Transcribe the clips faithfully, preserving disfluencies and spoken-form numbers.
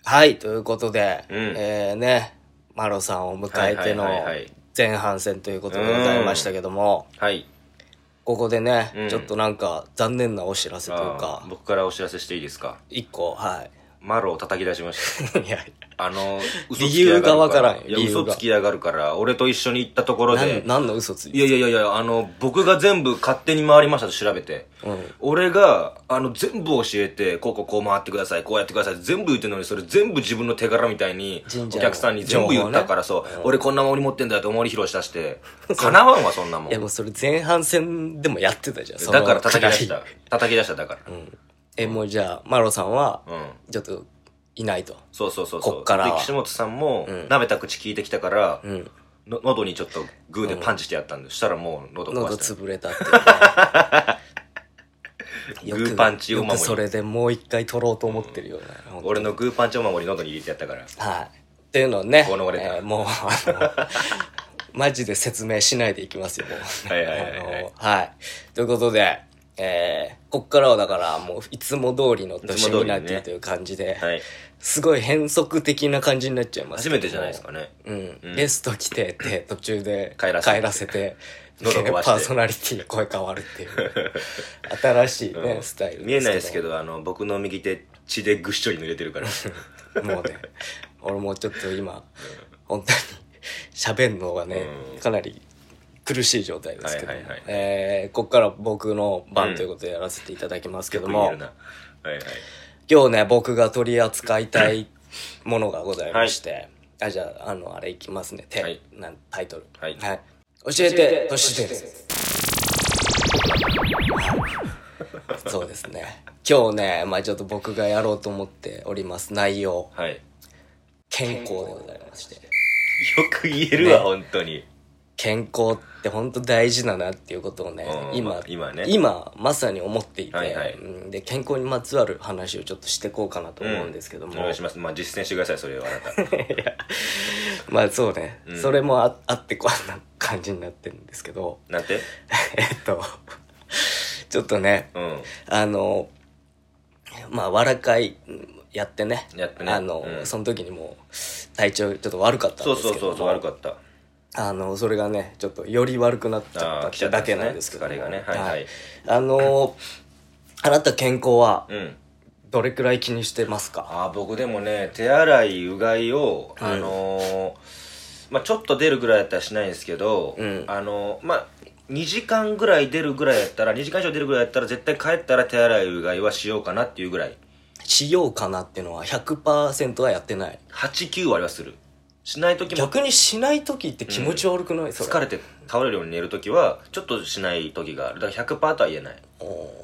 はい、ということで、 うん、 えーね、マロさんを迎えての前半戦ということでございましたけども、 はい、 ここでね、 うん、 ちょっとなんか残念なお知らせというか、 僕からお知らせしていいですか。 一個、はい。 マロを叩き出しました。いやあの嘘つきやがるから理由がわからんよ。 いや嘘つきやがるから俺と一緒に行ったところで何の嘘ついていやいやいやあの僕が全部勝手に回りましたと調べて、うん、俺があの全部教えてこうこうこう回ってくださいこうやってください全部言ってんのにそれ全部自分の手柄みたいにお客さんに全部言ったから、ね、そう、うん、俺こんな守り持ってんだよってお守り披露したしてかなわんわそんなもん。 いやもうそれ前半戦でもやってたじゃん。 だから叩き出した叩き出しただから、 うん、えもうじゃあマロさんは、うん、ちょっといないと。 そうそうそうそう。 こっからはで岸本さんも、うん、舐めた口聞いてきたから、うん、の喉にちょっとグーでパンチしてやったんで、うん、したらもう喉壊した。 喉潰れたって、ね、 グーパンチお守り。 よくそれでもう一回取ろうと思ってるよね、 うん、俺のグーパンチお守り喉に入れてやったから。 はい。っていうのをね、 この俺、 えー、もうあのマジで説明しないでいきますよもう。 はいはいはい、はい、 はい。ということで。えー、こっからはだからもういつも通りの年になっているという感じで、ね、はい、すごい変則的な感じになっちゃいますけど初めてじゃないですかね。 うん。うん、ゲスト来てって途中で帰らせて、帰らせてパーソナリティが声変わるっていう新しいね、うん、スタイルですけど。 見えないですけどあの僕の右手血でぐっしょり濡れてるからもうね俺もちょっと今、うん、本当に喋るのがね、うん、かなり苦しい状態ですけど、はいはいはい、えー、ここから僕の番ということでやらせていただきますけども、うんはいはい、今日ね僕が取り扱いたいものがございまして、はい、あじゃああのあれいきますね、はい、なんタイトル、はいはい、教えて都市伝説そうですね今日ねまあちょっと僕がやろうと思っております内容、はい、健康でございまして。よく言えるわ、ね、本当に健康って本当大事だなっていうことをね、うん、今、 今ね今まさに思っていて、 はいはい、 で健康にまつわる話をちょっとしていこうかなと思うんですけども、うん、 お願いします。まあ実践してくださいそれはあなたいやまあそうね、うん、それも あ, あってこんな感じになってるんですけどなんてえっとちょっとね、うん、あのまあ笑会やってねやってねあの、うん、その時にもう体調ちょっと悪かったんですけどもそうそうそうそう悪かったあのそれがねちょっとより悪くなっちゃったってだけなんですけど、 ね、疲れがねはいはい、はい、 あのあなた健康はどれくらい気にしてますか？ あ僕でもね手洗いうがいを、うん、あのー、まあちょっと出るぐらいだったらしないんですけど、うん、あのー、まあにじかんぐらい出るぐらいやったらにじかん以上出るぐらいやったら絶対帰ったら手洗いうがいはしようかなっていうぐらい。 しようかなっていうのは ひゃくパーセント はやってない。 はち、きゅう割はする。しない時も逆にしない時って気持ち悪くない、うん、 疲れて倒れるように寝る時はちょっとしない時がある。だから ひゃくパーセント とは言えない。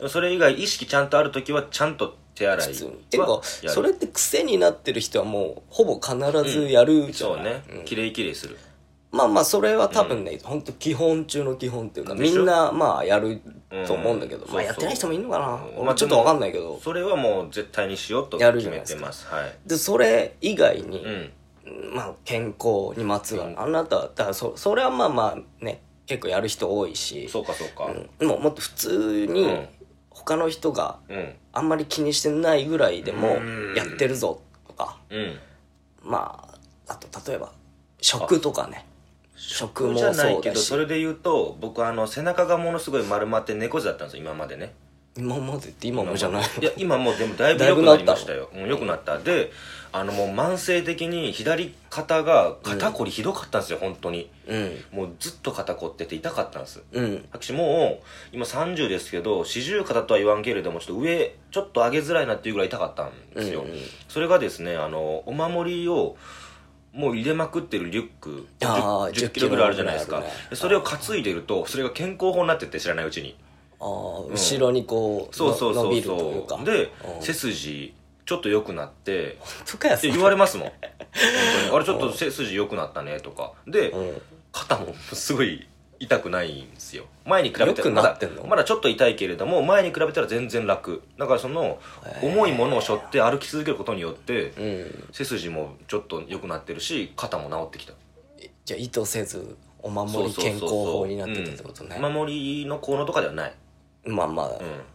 それ以外意識ちゃんとある時はちゃんと手洗いはてかそれって癖になってる人はもうほぼ必ずやるじゃない、 うん、そうね、うん、きれいきれいする。 まあまあそれは多分ね、うん、本当基本中の基本っていうかみんなまあやると思うんだけど、うん、まあやってない人もいるのかな、うん、俺ちょっと分かんないけど、 それはもう絶対にしようと決めてます。はい、 でそれ以外に、うんまあ、健康にまつわる、うん、あなただから そ, それはまあまあね結構やる人多いしそうかそうか、 うん、もうもっと普通に他の人があんまり気にしてないぐらいでもやってるぞとか、うん、まああと例えば食とかね食もそうだし。 じゃないけどそれで言うと僕あの背中がものすごい丸まって猫背だったんですよ今までね。 今までって今もじゃない？ いや今もうでもだいぶ良くなりましたよ。良くなった。であのもう慢性的に左肩が肩こりひどかったんですよ、うん、本当に、うん、もうずっと肩こってて痛かったんです、うん、私もう今さんじゅうですけど四十肩とは言わんけれどもちょっと上ちょっと上げづらいなっていうぐらい痛かったんですよ、うんうん、それがですねあのお守りをもう入れまくってるリュック 10, じゅっキロぐらいあるじゃないですか、ね、それを担いでるとそれが健康法になってって知らないうちにあ、うん、後ろにこうそうそうそうそう伸びるというかで、うん、背筋ちょっと良くなって本当かよって言われますもん本当にあれちょっと背筋良くなったねとかで、うん、肩もすごい痛くないんですよ前に比べてまだまだちょっと痛いけれども前に比べたら全然楽だからその重いものを背負って歩き続けることによって、うん、背筋もちょっと良くなってるし肩も治ってきた。 じゃあ意図せずお守り健康法になってたってことね。 お守りの効能とかではない。 まあまあ、うん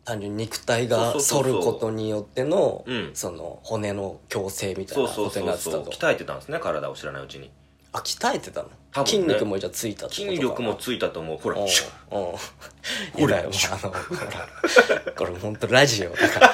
単純に肉体が反ることによってのうん、 その骨の矯正みたいなことになってたと。 そうそうそうそう、鍛えてたんですね、体を知らないうちに。 あ、鍛えてたの、 多分ね、 筋肉もじゃあついたってことかな。 筋力もついたと思う。ほら、シュッ。 うん。いやだよ、あの、ほら、これほんとラジオだから。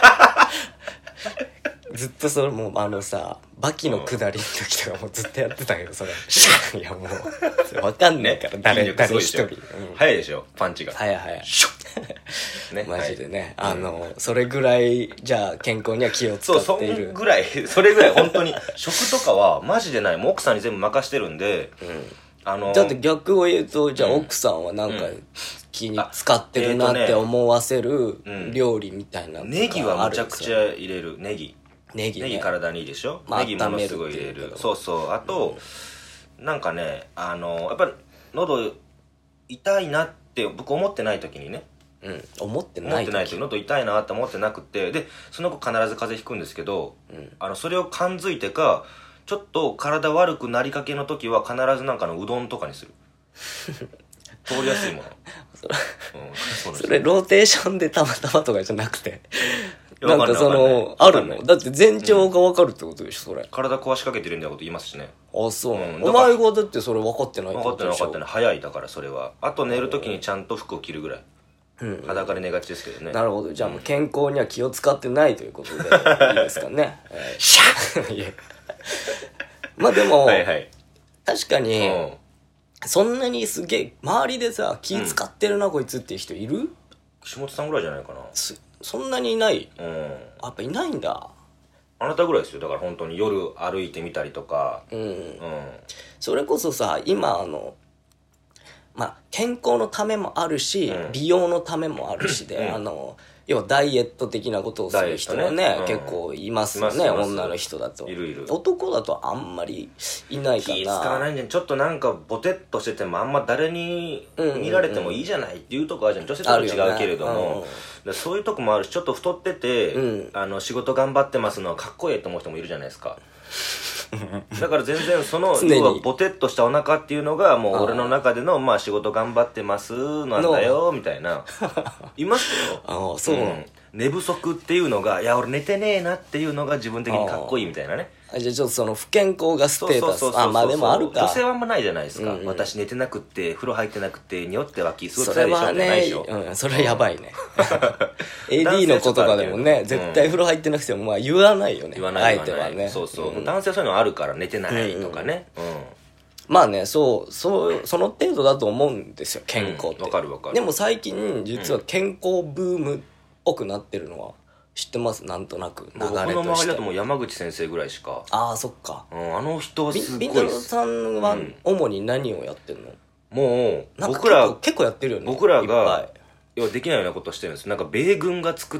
ずっとそれもうあのさ、バキの下りの時とかもずっとやってたけど、それ。いやもう、わかんないから、ね、誰、誰一人。うん、 早いでしょ、パンチが。 早い早い。 ね、 マジでね、はい、あの、それぐらい、じゃあ健康には気を使っている。 そう、そんぐらい、それぐらい本当に、食とかはマジでない。もう奥さんに全部任してるんで、うん、 あのー、だって逆を言うと、じゃあ奥さんはなんか、気に使ってるなって思わせる料理みたいなの、 うん、ネギはむちゃくちゃ入れる。ネギ。 ネギね、 ネギ体にいいでしょ、まあ、ネギものすごい入れる。そうそう。あと、うん、なんかね、あのやっぱり喉痛いなって僕思ってない時にね、 うん、思ってない時思ってない時喉痛いなって思ってなくて、でその子必ず風邪ひくんですけど、うん、あのそれを感づいてかちょっと体悪くなりかけの時は必ずなんかのうどんとかにする。通りやすいもの。 それ、うん、それローテーションでたまたまとかじゃなくてなんかそのあるのだって前兆が分かるってことでしょ、それ。 体壊しかけてるんだよこと言いますしね。 あ、そう、うん、お前がだってそれ分かってないってことでしょ。分かってない分かってない。早いだからそれは。あと寝る時にちゃんと服を着るぐらい、うん、裸で寝がちですけどね。 なるほど。じゃあもう健康には気を使ってないということでいいですかね。 シャッまあでも、 はいはい、 確かに、うん、そんなにすげえ周りでさ気使ってるな、うん、こいつっていう人いる？ 岸本さんぐらいじゃないかな。 そんなにいない、 うん、 やっぱいないんだ。 あなたぐらいですよ。だから本当に夜歩いてみたりとか、 うん、うん、それこそさ今あのまあ健康のためもあるし、うん、美容のためもあるしで、うん、あの要はダイエット的なことをする人はね、ね、うん、結構いますよね、女の人だと。 いるいる。 男だとあんまりいないかな。 気使わないんじゃん。ちょっとなんかボテッとしててもあんま誰に見られてもいいじゃないっていうとこあるじゃん。女性とは違うけれども、ね、そういうとこもあるし、ちょっと太ってて、うん、あの仕事頑張ってますのはかっこいいと思う人もいるじゃないですか。だから全然その要はボテッとしたお腹っていうのがもう俺の中でのまあ仕事頑張ってますなんだよみたいな。いましたよ。 ああ、そう、うん、 寝不足っていうのがいや俺寝てねえなっていうのが自分的にかっこいいみたいなね。 あ、じゃあちょっとその不健康がステータス。あ、まあでもあるか。 女性はあんまないじゃないですか、うんうん、私寝てなくって風呂入ってなくて匂って脇すごい辛いでしょってないでしょ。 それはね、うん、それはやばいね。エーディー の子とかでもね、絶対風呂入ってなくてもまあ言わないよね。 言わない相手はね。 そうそう、うん、男性はそういうのあるから寝てないとかね、うんうん、 まあね、そう、そう、その程度だと思うんですよ、健康って。 わ、うん、かるわかる。 でも最近、実は健康ブームっぽくなってるのは知ってます？なんとなく流れとして。 僕の周りだともう山口先生ぐらいしか。 ああ、そっか。 うん、あの人はすごい。 ビンタロウさんは主に何をやってんの？ もう、僕ら、 結構やってるよね。 僕らが、要はできないようなことしてるんです。なんか米軍が作った、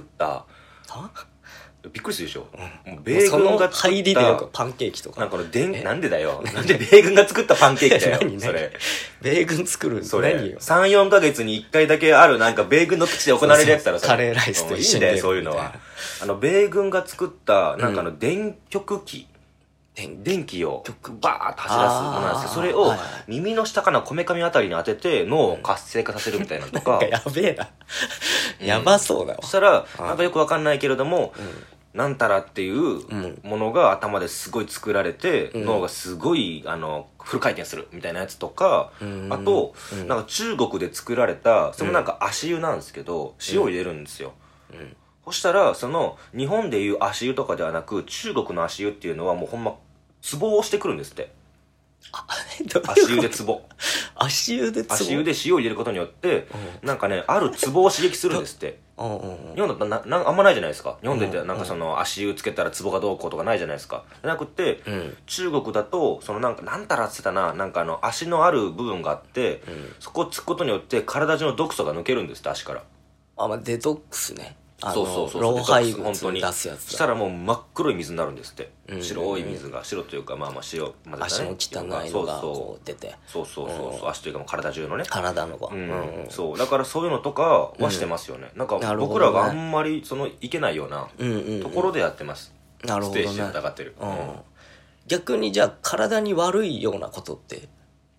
びっくりするでしょ、うん、もう米軍が作った入りでなんかパンケーキとかなんかのでんなんでだよなんで米軍が作ったパンケーキだよ何それ米軍作るそれ何よ さん,よん ヶ月にいっかいだけあるなんか米軍の基地で行われるやつだろ。 そうそうカレーライスと一緒にいいんだよそういうのは。あの米軍が作ったなんかの電極機、うん、電気をバーッと走らすものなんですけど、それを耳の下かなこめかみあたりに当てて脳を活性化させるみたいなのとか、 なんかやべえな、うん、やばそうだわ。 そしたらなんかよくわかんないけれども、うん、なんたらっていうものが頭ですごい作られて、うん、脳がすごいあのフル回転するみたいなやつとか、うん、あと、うん、なんか中国で作られたそのなんか足湯なんですけど、塩を入れるんですよ、うんうん、そしたらその日本でいう足湯とかではなく中国の足湯っていうのはもうほんまツボを押してくるんですって。足湯でツボ足湯でツボ足湯で塩を入れることによって、うん、なんかねあるツボを刺激するんですって。うんうんうん、日本だとななあんまないじゃないですか。日本でってなんかその足湯つけたらツボがどうこうとかないじゃないですか。じゃなくて、うん、中国だとそのなんかなんたらって言ってたな、なんかあの足のある部分があって、うん、そこをつくことによって体中の毒素が抜けるんですって足から。 あ、まあ、デトックスね。 そうそうそう、 老廃物を出すやつだ。 そしたらもう真っ黒い水になるんですって、うん、白い水が白というかまあまあ塩混ぜたね、 足の汚いのがこう出て、 そうそうそうそう、うん、足というかもう体中のね体のが、うんうん、そうだからそういうのとかはしてますよね、うん、なんか僕らがあんまりそのいけないようなところでやってます、うんうんうん、ステージで戦ってる、うん、 逆にじゃあ体に悪いようなことって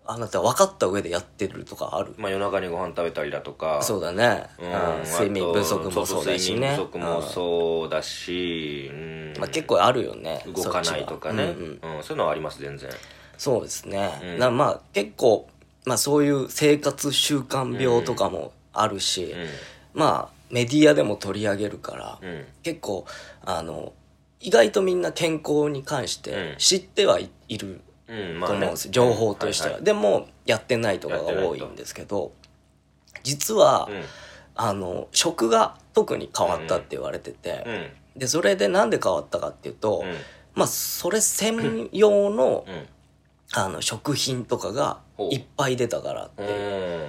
あなた分かった上でやってるとかある？ まあ夜中にご飯食べたりだとか。 そうだね、 うんうん、睡眠不足もそうだしね。 睡眠不足もそうだし、うん、 まあ、結構あるよね。 動かないとかね、うんうんうん、そういうのはあります全然。 そうですね、 うん、 なまあ結構、まあ、そういう生活習慣病とかもあるし、うんうん、まあメディアでも取り上げるから、うん、結構あの意外とみんな健康に関して知ってはい、いると思うんです、うんまあね、情報としては、うんはいはい、でもやってないとかが多いんですけど、実は、うん、あの食が特に変わったって言われてて、うんうん、でそれでなんで変わったかっていうと、うん、まあそれ専用の、うんあの食品とかがいっぱい出たからって、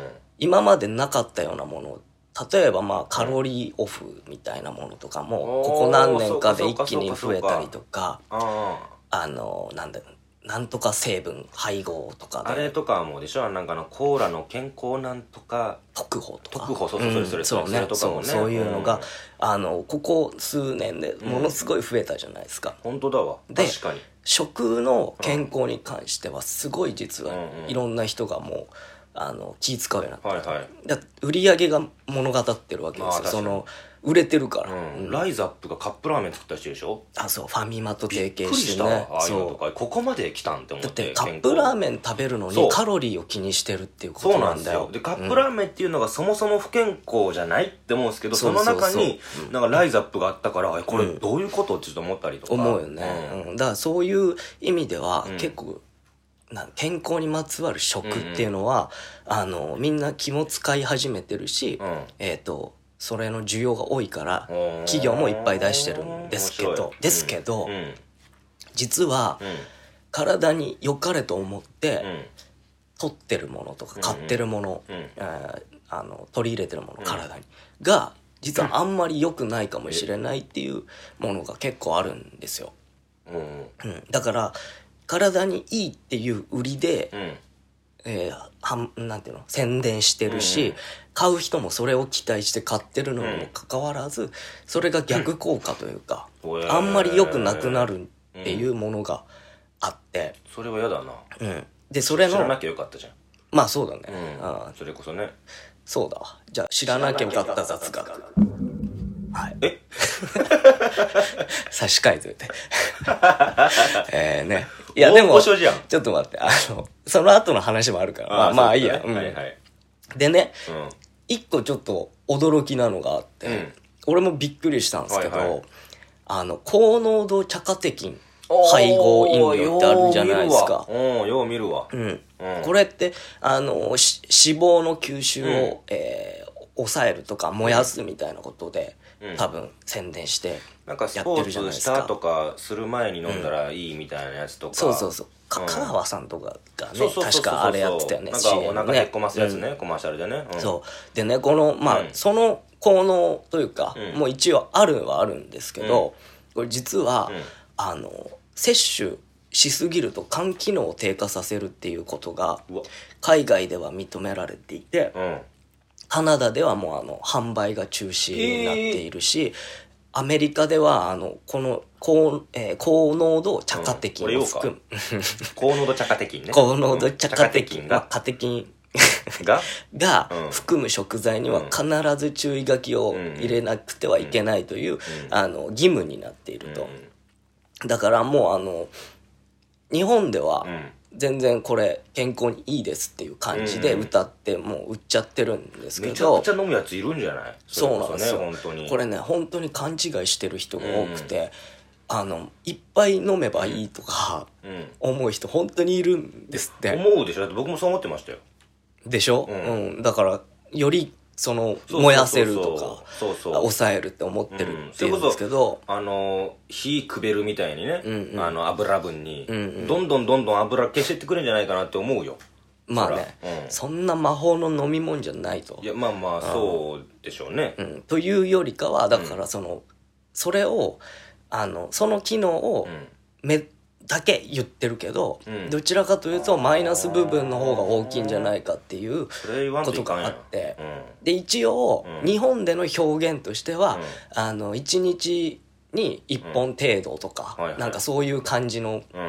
今までなかったようなもの、例えばまあカロリーオフみたいなものとかもここ何年かで一気に増えたりとか、あのなんだなんとか成分配合とかで、 あれとかもでしょ、なんかのコーラの健康なんとか特保とか、 特保、そうそうそれそれ、 そうね、そうそういうのが、あのここ数年でものすごい増えたじゃないですか。 本当だわ、確かに。 食の健康に関してはすごい実はいろんな人がもうあの気使うようになって、はいはい、だ売り上げが物語ってるわけですよ。その売れてるから、 うん、ライザップがカップラーメン作った人でしょ。 あ、そう、ファミマと提携してね。 びっくりした、ああいうのとかここまで来たんって思って。 だってカップラーメン食べるのにカロリーを気にしてるっていうことなんだよ。 そうなんですよ。でカップラーメンっていうのがそもそも不健康じゃないって思うんですけど、うん、その中になんかライザップがあったから、うん、これどういうことってちょっと思ったりとか、 思うよね、うんうん、だからそういう意味では、うん、結構な健康にまつわる食っていうのは、うんうん、あのみんな気も使い始めてるし、うん、えっとそれの需要が多いから企業もいっぱい出してるんですけど、ですけど、うんうん、実は、うん、体に良かれと思って、うん、取ってるものとか買ってるもの、うんうんえー、あの取り入れてるもの、体にが実はあんまり良くないかもしれないっていうものが結構あるんですよ、うんうん、だから体にいいっていう売りで、うんえー、はなんていうの宣伝してるし、うん、買う人もそれを期待して買ってるのにもかかわらず、それが逆効果というか、うん、あんまり良くなくなるっていうものがあって、 うん、それは嫌だな、 うん、でそれの知らなきゃよかったじゃん。 まあそうだね、 うん、あそれこそね。 そうだわ。じゃあ知らなきゃよかった雑学。はい。 え差し替えといて。えーね。いやでも、ちょっと待って、あの、その後の話もあるから、あまあまあいいや。うん、はいはい。でね、一、うん、個ちょっと驚きなのがあって、うん、俺もびっくりしたんですけど、はいはい、あの、高濃度茶化テキン配合飲料ってあるじゃないですか。 おー、よう見るわ。 うん。うん、これって、あの、脂肪の吸収を、うん、えー、抑えるとか燃やすみたいなことで、うん、多分宣伝してやってるじゃないですか。なんかスポーツしたとかする前に飲んだらいいみたいなやつとか、 うん、そうそうそう、香川さんとかがね確かあれやってたよね。 なんかお腹へっこますやつね、うん、コマーシャルでね、 うん、そうでね、このまあ、うん、その効能というか、うん、もう一応あるはあるんですけど、うん、これ実は、うん、あの摂取しすぎると肝機能を低下させるっていうことが海外では認められていて、うん、カナダではもうあの販売が中止になっているし、アメリカではあのこの高、えー、高濃度茶化テキンを含む、うん、 高濃度茶化テキンね、 高濃度茶化テキンが、カテキンがが含む食材には必ず注意書きを入れなくてはいけないという、うん、あの義務になっていると、うん、だからもうあの日本では、うん全然これ健康にいいですっていう感じで歌ってもう売っちゃってるんですけど、めちゃくちゃ飲むやついるんじゃない？ そうなんですよ、 本当にこれね本当に勘違いしてる人が多くて、うん、あのいっぱい飲めばいいとか思う人本当にいるんですって。 思うでしょ、だって僕もそう思ってましたよ。 でしょ、うん、うん、だからよりその燃やせるとか抑えるって思ってるっていうんですけど、 うん、あの火くべるみたいにね、うんうん、あの油分に、うんうん、どんどんどんどん油消してってくれるんじゃないかなって思うよ。 まあね、うん、そんな魔法の飲み物じゃないと。 いやまあまあそうでしょうね、 うん、というよりかはだからその、うん、それをあのその機能をめ、うんだけ言ってるけど、うん、どちらかというとマイナス部分の方が大きいんじゃないかっていうことがあって、うん、で一応、うん、日本での表現としては、うん、あのいちにちにいっぽん程度とか、うん、なんかそういう感じの、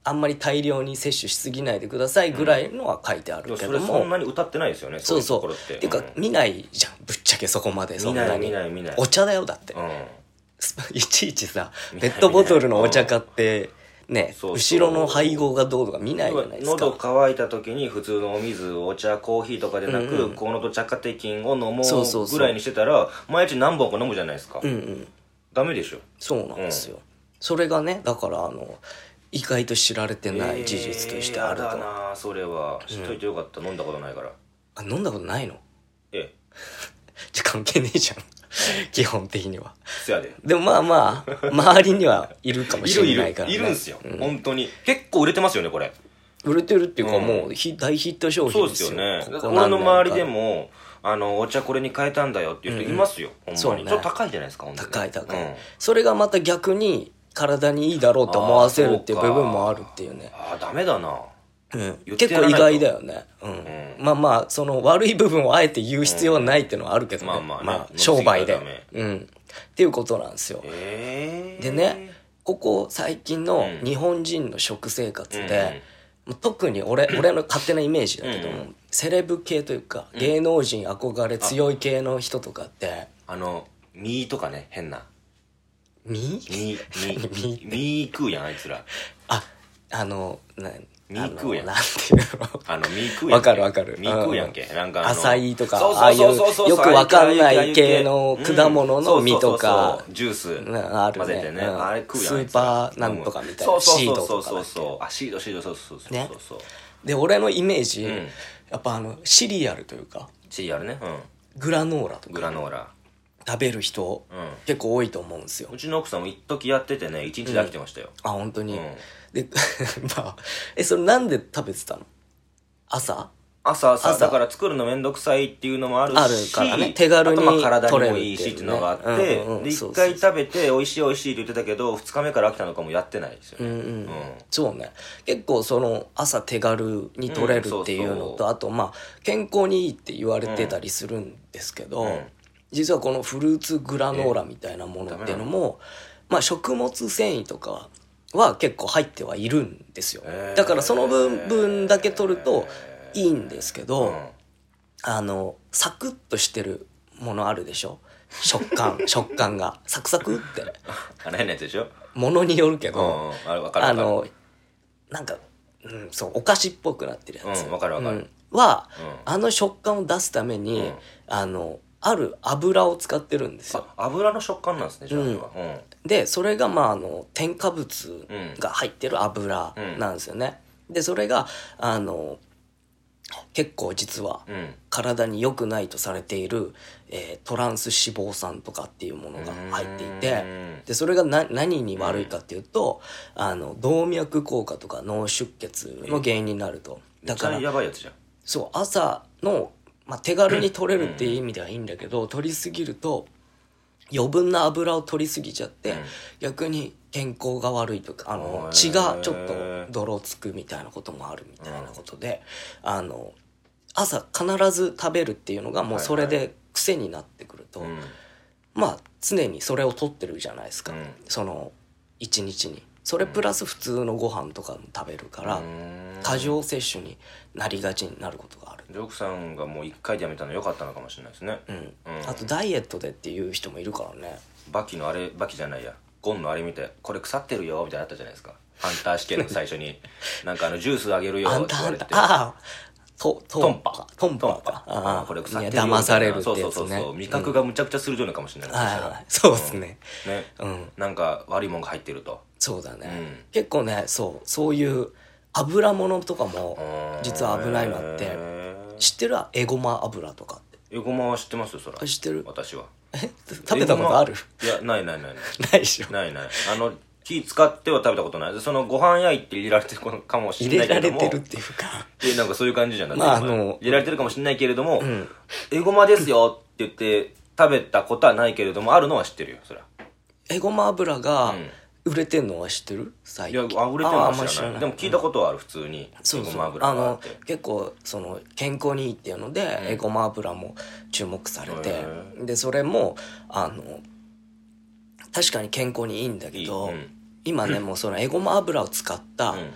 あんまり大量に摂取しすぎないでくださいぐらいのは書いてあるけども、うん、 それそんなに歌ってないですよね。 そうそう、 そういうところって。 っていうか、うん、見ないじゃんぶっちゃけそこまで。そんなに見ない見ない見ない。 お茶だよだって、うん、いちいちさペットボトルのお茶買ってね、そうそう後ろの配合がどうとか見ないじゃないですか。 喉乾いた時に普通のお水、お茶、コーヒーとかでなく、うんうん、コーノと茶カテキンを飲もうぐらいにしてたら、毎日何本か飲むじゃないですか。うんうん、ダメでしょ。 そうなんですよ、うん、それがね、だからあの意外と知られてない事実としてあると。 えー、やだなそれは。知っといてよかった、うん、飲んだことないから。 あ、飲んだことないの？ ええ。 じゃ関係ねえじゃん基本的には。 そやで。 でもまあまあ周りにはいるかもしれないから、ね、 いるいるいるんすよ、うん、本当に結構売れてますよねこれ。 売れてるっていうか、うん、もう大ヒット商品ですよ。 そうですよね。俺の周りでもあのお茶これに変えたんだよっていう人いますよ、うん、ほんまに、ね、ちょっと高いじゃないですか。 高い高い、うん、それがまた逆に体にいいだろうと思わせるっていう部分もあるっていうね。 ああダメだな、 うん、結構意外だよね、うんうん、まあまあその悪い部分をあえて言う必要はないっていうのはあるけどね、うん、まあまあ、ね、まあ、商売で、うん、っていうことなんですよ。 えー、 でね、ここ最近の日本人の食生活で、うん、特に俺俺の勝手なイメージだけども、うん、セレブ系というか芸能人憧れ強い系の人とかって、 あの身とかね、変な身身身身食うやんあいつら。 ああのな身食うやん。 なんていうのあの身食うやんけ。 わかるわかる。 身食うやんけ。なんかあの浅いとか、ああいうよくわかんない系の果物の実とか、 ジュースある混ぜてね。あれ食うやん。 スーパーなんとかみたいなシードとかだっけ。 あ、シードシードそうそうそうね。で俺のイメージ、やっぱあのシリアルというか、 シリアルね。 グラノーラとか。 グラノーラ。 食べる人、うん、結構多いと思うんですよ。 うちの奥さんも一時やっててね、一日で飽きてましたよ。 うん、あ本当に、うん、でまあえそれなんで食べてたの？朝朝朝朝だから作るのめんどくさいっていうのもあるし、 あるからね、手軽に取れるっていう、ね、 体にもいいしっていうのがあって、うんうん、で一回食べて美味しい美味しいって言ってたけど二日目から飽きたのかもやってないですよね。うんうんうん、 そうね。結構その朝手軽に取れるっていうのと、うん、そうそう、あとまあ健康にいいって言われてたりするんですけど、うんうん、実はこのフルーツグラノーラみたいなものっていうのも、まあ食物繊維とかは結構入ってはいるんですよ。だからその分分だけ取るといいんですけど、あのサクッとしてるものあるでしょ、食感食感がサクサクってあの変なやつでしょ、 ものによるけど、 うん、あれ分かる分かる、 あのなんか、うん、そうお菓子っぽくなってるやつ、 うん、分かる分かる、うん、 は、うん、あの食感を出すために、うん、あのある油を使ってるんですよ。 あ、油の食感なんですね、じゃあ、うんうん、 でそれがまああの添加物が入ってる油なんですよね、うん、でそれがあの結構実は体に良くないとされている、えー、トランス脂肪酸とかっていうものが入っていて、でそれがな何に悪いかっていうと、あの動脈硬化とか脳出血の原因になると。 だからやばいやつじゃん。 そう朝のまあ、手軽に取れるっていう意味ではいいんだけど、取りすぎると余分な油を取りすぎちゃって、うん、逆に健康が悪いとか、あの血がちょっと泥つくみたいなこともあるみたいなことで、うん、あの朝必ず食べるっていうのがもうそれで癖になってくると、はいはい、まあ常にそれを取ってるじゃないですか、うん、その一日にそれプラス普通のご飯とかも食べるから、うん、過剰摂取になりがちになることがある。 で奥さんがもういっかいでやめたの良かったのかもしれないですね、うんうん、 あとダイエットでっていう人もいるからね。 バキのあれ、バキじゃないや、ゴンのあれ見てこれ腐ってるよみたいなのあったじゃないですか、ハンター試験の最初になんかあのジュースあげるよって言われて、 ああトトンパトンパか、 ああこれ腐ってるよ騙されるってやつね。 そうそうそうそう、味覚がむちゃくちゃするようなかもしれない、 うん、そうですね、 うん、ね、うん、なんか悪いもんが入ってると。 そうだね、うん、結構ね、そうそういう油物とかも実は危ないのあって、知ってる？エゴマ油とかって。 エゴマは知ってますよ、そら。 知ってる？ 私は。 え食べたことある？ いや、ないないないない。 ないでしょ。 ないない。あの気使っては食べたことない。そのご飯焼いて入れられてるかもしれないけども。 入れられてるっていうか。 え、なんかそういう感じじゃない。 まああの入れられてるかもしれないけれども、うん、エゴマですよって言って食べたことはないけれども、あるのは知ってるよ、そりゃ。 エゴマ油が、うん売れてんのは知ってる？最近。 いや、あ売れてるのは知らない。でも聞いたことはある、普通に。 そうそう。あの結構その健康にいいっていうので、うん、エゴマ油も注目されて、でそれもあの確かに健康にいいんだけど、いいうん、今ねもうそのエゴマ油を使った、うん、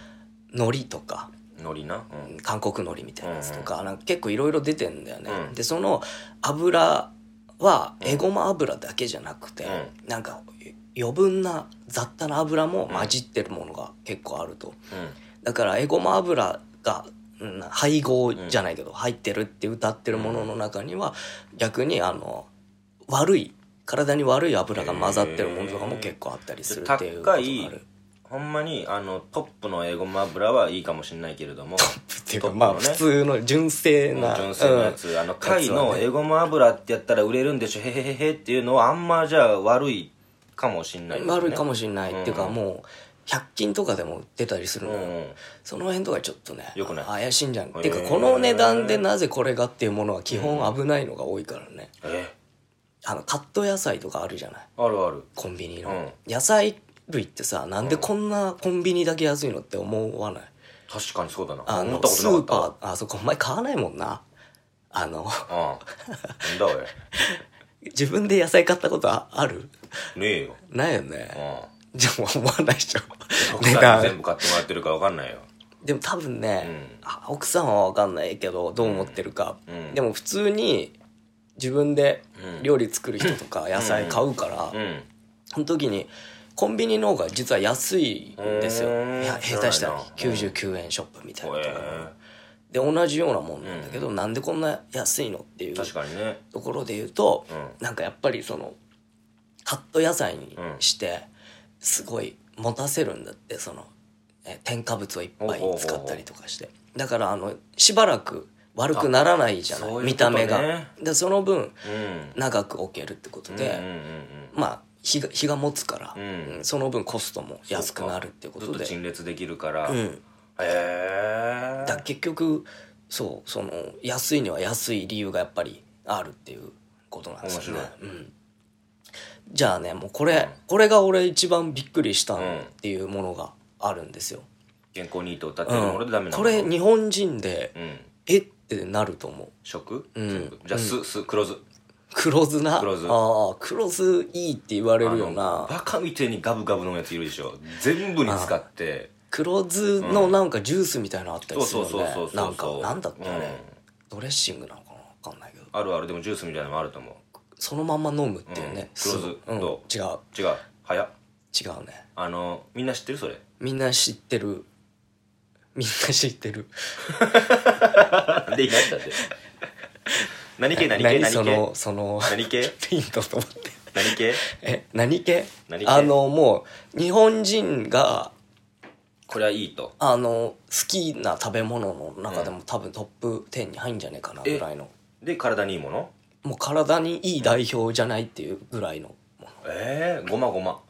海苔とか海苔な、 うん、韓国海苔みたいなやつとか、うんうん、なんか結構いろいろ出てんだよね、 うん、 でその油はエゴマ油だけじゃなくて、うん、なんか余分な雑多な油も混じってるものが結構あると、うん、だからエゴマ油が、うん、配合じゃないけど、うん、入ってるって歌ってるものの中には逆にあの悪い体に悪い油が混ざってるものとかも結構あったりするっていうことがある。 高いほんまにあのトップのエゴマ油はいいかもしれないけれども、 トップっていうか、ね、まあ普通の純正な純正のやつ、うん、あの貝のエゴマ油ってやったら売れるんでしょへへへへっていうのはあんまじゃあ悪いかもしんない、ね、 悪いかもしんない、うん、っていうかもうひゃく均とかでも売ってたりするの、うん、その辺とかちょっとねよくない怪しいんじゃんっていうか、この値段でなぜこれがっていうものは基本危ないのが多いからね、うん、えあのカット野菜とかあるじゃない、 あるあるコンビニの、うん、野菜類ってさ、なんでこんなコンビニだけ安いのって思わない？ 確かにそうだな。 あのスーパー、あそこお前買わないもんな。あのああなんだおい自分で野菜買ったことある？ ねえよ。 ないよね。 ああじゃあ思わないでしょ。 奥さんに全部買ってもらってるか分かんないよ。 でも多分ね、うん、奥さんは分かんないけどどう思ってるか、うん、でも普通に自分で料理作る人とか野菜買うから、うんうん、その時にコンビニの方が実は安いんですよ。いや下手したらきゅうじゅうきゅうえんショップみたいなところで同じようなもんなんだけど、うん、なんでこんな安いのっていう確かに、ね、 ところで言うと、うん、なんかやっぱりそのカット野菜にしてすごい持たせるんだって、そのえ添加物をいっぱい使ったりとかして、だからあのしばらく悪くならないじゃない、見た目がでその分、うん、長く置けるってことで、うんうんうんうん、まあ日が、日が持つから、うん、その分コストも安くなるっていうことでずっと陳列できるから、 うん、 へえだ結局そうその安いには安い理由がやっぱりあるっていうことなんですよね。面白い、うん、じゃあねもうこれ、うん、これが俺一番びっくりしたっていうものがあるんですよ。 健康にいいと歌ってるものでダメなの、 うん、これ日本人で、うん、えってなると思う。 食、 うん、 じゃあす、す黒酢黒酢な。 黒酢。 ああ、黒酢いいって言われるよな。 バカみてえにガブガブのやついるでしょ。全部に使って。 黒酢のなんかジュースみたいなのあったりするよね。 そうそうそうそう。 なんか、なんだっけあれ、うん。ドレッシングなのかなわかんないけど。 あるある、でもジュースみたいなのもあると思う。 そのまんま飲むっていうね。 うん、黒酢、うん、どう違う。 違う。早っ。 違うね。 あの、みんな知ってるそれ。 みんな知ってる。みんな知ってる。 なんでいないんだって。何系何系何系そのその何系ピンとと思って何系え何系何系あのもう日本人がこれはいいとあの好きな食べ物の中でも、うん、多分トップじゅうに入んじゃねえかなぐらいので体にいいものもう体にいい代表じゃないっていうぐらいのもの。 えー、ごまごま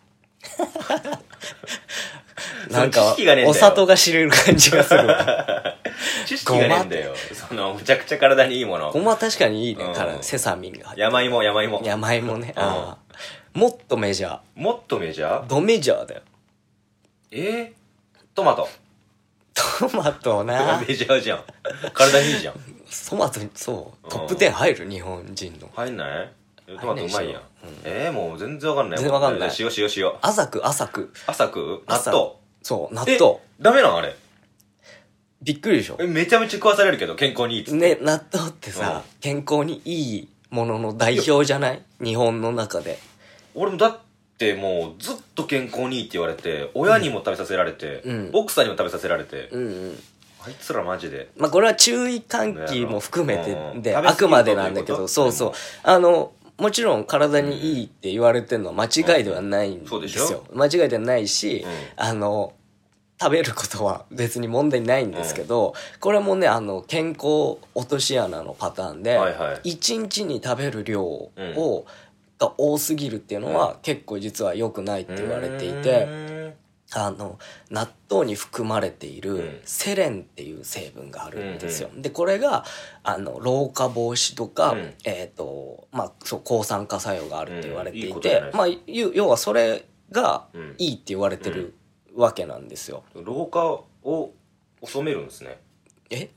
なんかお里が知れる感じがするわ知識がねえんだよ。そのむちゃくちゃ体にいいもの。 ごま確かにいいね、うん、からセサミンが山芋山芋山芋ね、うん、あもっとメジャーもっとメジャードメジャーだよ。 えー、トマトトマトなメジャーじゃん。体にいいじゃん。 トマトそうトップじゅう入る日本人の入んないトマトうまいやん、うん、えー、もう全然わかんない全然わかんない。 塩塩塩浅く浅く浅く納豆そう納豆ダメなのあれ。 びっくりでしょ。 えめちゃめちゃ食わされるけど健康にいいっつってね。納豆ってさ、うん、健康にいいものの代表じゃない日本の中で。 俺もだってもうずっと健康にいいって言われて親にも食べさせられて、うん、奥さんにも食べさせられて、うんうん、あいつらマジでまあこれは注意喚起も含めてで、うん、あくまでなんだけどそうそうあのもちろん体にいいって言われてるのは間違いではないんですよ、うん、そうでしょ間違いではないし、うん、あの食べることは別に問題ないんですけど、うん、これもねあの健康落とし穴のパターンで、はいはい、いちにちに食べる量を、うん、が多すぎるっていうのは、うん、結構実は良くないって言われていて、あの納豆に含まれているセレンっていう成分があるんですよ、うん、でこれがあの老化防止とか、うん、えーとまあ、そう抗酸化作用があるって言われていて、うんいいまあ、要はそれがいいって言われてるわけなんですよ。 老化を遅めるんですね。 えうん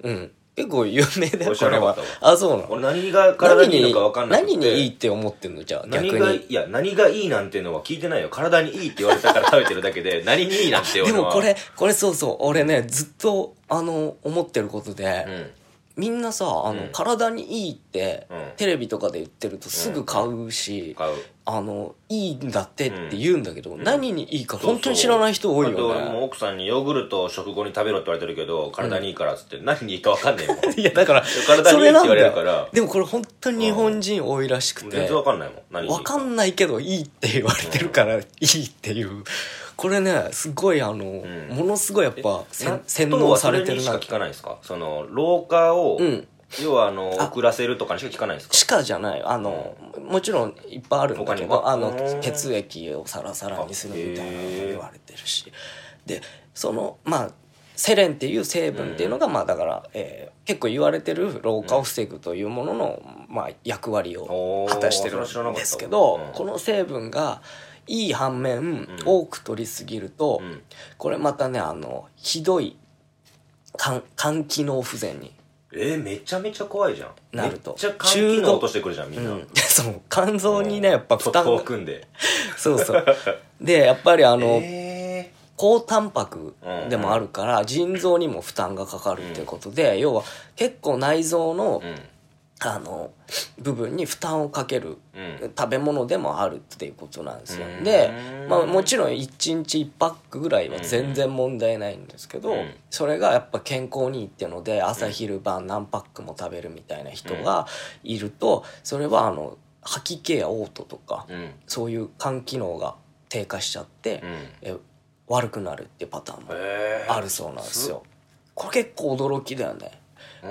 結構有名だよこれは。 あ、そうなの。 俺何が体にいいのか分かんない。 何にいいって思ってんのじゃあ逆に。 何がいや何がいいなんていうのは聞いてないよ。体にいいって言われたから食べてるだけで何にいいなんてでもこれこれそうそう俺ねずっとあの思ってることで、うん、みんなさあの、うん、体にいいって、うん、テレビとかで言ってるとすぐ買うし、うん、あのいいんだってって言うんだけど、うん、何にいいか本当に知らない人多いよね。そうそう、 あともう奥さんにヨーグルトを食後に食べろって言われてるけど体にいいからっつって、うん、何にいいか分かんねえもん。 いやだから体にいいって言われるから。 でもこれ本当に日本人多いらしくて、うん、 全然分かんないもん。何にいいか分かんないけどいいって言われてるからいいっていう、これねすごいあの、うん、ものすごいやっぱ洗脳されてるな。 それにしか聞かないですか？その老化を、うん、要はあの遅らせるとかにしか聞かないですか？ しかじゃないあの、うん、もちろんいっぱいあるんだけどあの血液をサラサラにするみたいなのも言われてるし、でそのまあセレンっていう成分っていうのが、うん、まあだから、えー、結構言われてる老化を防ぐというものの、まあ、役割を果たしてるんですけど、うん、この成分がいい反面、うん、多く取りすぎると、うん、これまたねあのひどい肝肝機能不全にえー、めちゃめちゃ怖いじゃん。 なるとめっちゃ肝機能落としてくるじゃんみんな、うん、 そう肝臓にねやっぱ負担が組んでそうそうでやっぱりあの、えー、高タンパクでもあるから、うん、腎臓にも負担がかかるっていうことで、うん、要は結構内臓の、うんあの部分に負担をかける食べ物でもあるっていうことなんですよ、うん、で、まあ、もちろんいちにちいちパックぐらいは全然問題ないんですけど、うん、それがやっぱ健康にいいっていうので朝昼晩何パックも食べるみたいな人がいるとそれはあの吐き気や嘔吐とか、うん、そういう肝機能が低下しちゃって、うん、え悪くなるっていうパターンもあるそうなんですよ。これ結構驚きだよね。うん、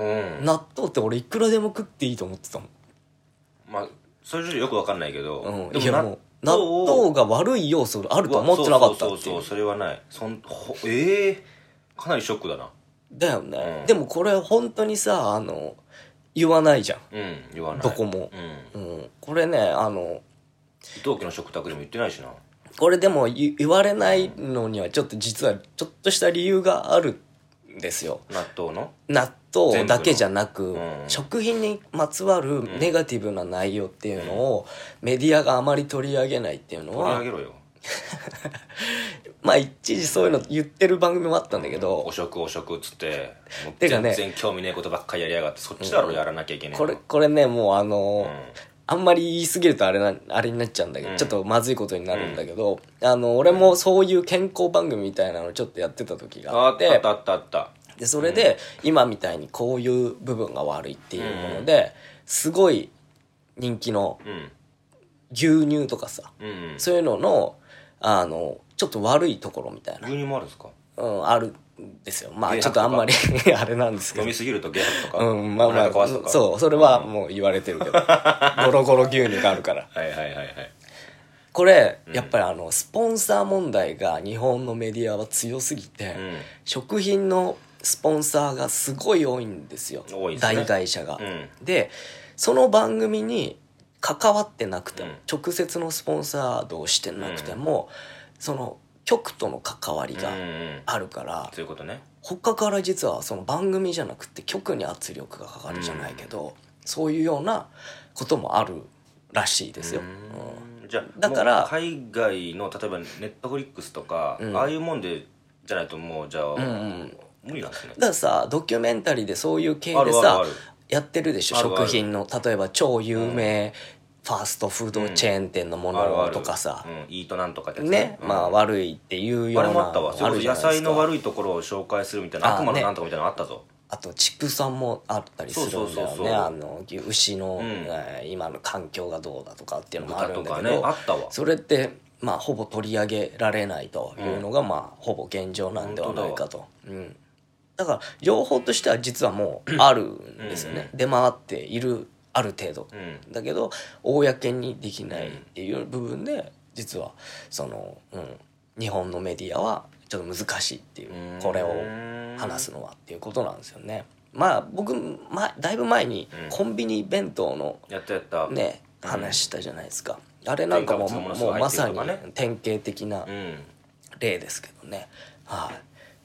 納豆って俺いくらでも食っていいと思ってたもん。 まあそれよく分かんないけど、 うん、でもいやもう納豆が悪い要素あると思ってなかったっていう。 そうそうそうそれはないそんええー、かなりショックだな。 だよね、うん、でもこれ本当にさあの言わないじゃん、 うん、言わないどこも、うんうん、これねあの同期の食卓でも言ってないしな。 これでも言われないのにはちょっと実はちょっとした理由があるんですよ。 納豆の納豆だけじゃなく、うん、食品にまつわるネガティブな内容っていうのをメディアがあまり取り上げないっていうのは取り上げろよまあ一時そういうの言ってる番組もあったんだけど、 うん、お食お食っつってもう全然興味ねえことばっかりやりやがって、そっちだろやらなきゃいけない、 うん、これこれねもうあの、うん、あんまり言い過ぎるとあれなあれになっちゃうんだけど、うん、ちょっとまずいことになるんだけど、うん、あの俺もそういう健康番組みたいなのちょっとやってた時があって、 あったあったあったでそれで、うん、今みたいにこういう部分が悪いっていうもので、うん、すごい人気の牛乳とかさ、うん、そういうののあのちょっと悪いところみたいな。 牛乳もあるんですか？ うんあるんですよ。まあちょっとあんまりあれなんですけど、 飲みすぎると下白とか、 うんまあまあそうそれはもう言われてるけど、ゴロゴロ牛乳があるからはいはいはいはい。 これやっぱりあのスポンサー問題が日本のメディアは強すぎて、うん、食品のスポンサーがすごい多いんですよ。多いですね、大会社が、うん、でその番組に関わってなくても、うん、直接のスポンサードをしてなくても、うん、その局との関わりがあるから、うんうん、 そういうことね。 他から実はその番組じゃなくて局に圧力がかかるじゃないけど、うん、そういうようなこともあるらしいですよ。 うん、じゃあだから海外の例えばネットフリックスとか、うん、ああいうもんでじゃないともうじゃあ、うんうん無理なんですね。 だからさドキュメンタリーでそういう系でさやってるでしょ。食品の例えば超有名、うん、ファーストフードチェーン店のものとかさ、 うん、イートなんとかってやつね、うん、まあ悪いっていうようなあれもあったわ。それこそ野菜の悪いところを紹介するみたいな悪魔のなんとかみたいなのあったぞ。 あと畜産もあったりするんだよね。あの牛の、うんえー、今の環境がどうだとかっていうのもあるんだけど、 ね、あったわ。 それってまあほぼ取り上げられないというのが、うん、まあほぼ現状なんではないかと。うんだから情報としては実はもうあるんですよね、うん、出回っているある程度、うん、だけど公にできないっていう部分で実はその、うん、日本のメディアはちょっと難しいっていうこれを話すのはっていうことなんですよね。まあ僕、ま、だいぶ前にコンビニ弁当のね、うん、話したじゃないですか。あれなんかももうまさに典型的な例ですけどね。はいと